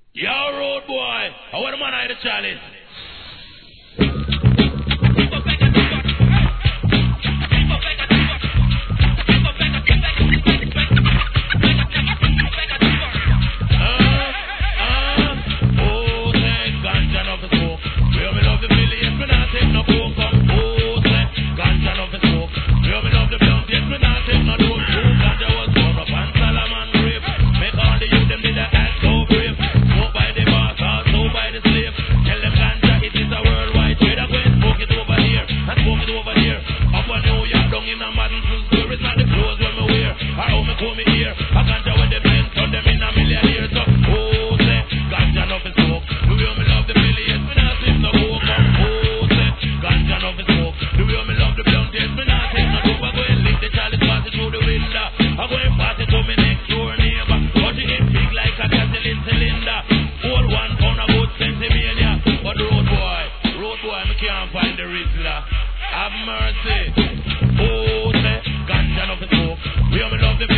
Yo, road boy, I want a man out of the challenge. Oh, say, ganja love the smoke. Real me love the millions, me not take no coke up. Oh, say, ganja love the smoke. Real me love the blunt, yes, me not take no dope. Oh, ganja was born up and Solomon grave. Make all the youth them did a act so brave. Smoke by the boss, also by the slave. Tell them ganja, it is a worldwide trade. I'm going to smoke it over here, and smoke it over here. Up on New York, down in a Madden Square. It's not the clothes when me wear, or how me comb me here. A ganja when them men turn them in a million years. So, oh, say, ganja love the smoke. The way me love the millions, me not take no coke up. Oh, say, ganja love the smoke. The way me love the blunt, yes, me not take no dope. I go and lick the chalice, pass it through the window. I go and pass it to me next door neighbor. But it ain't big like a gasoline cylinder. Hold 1 pound of good centimania. But road boy, me can't find the Rizzler. Have mercy. Oh, say, ganja love the smoke. We me love the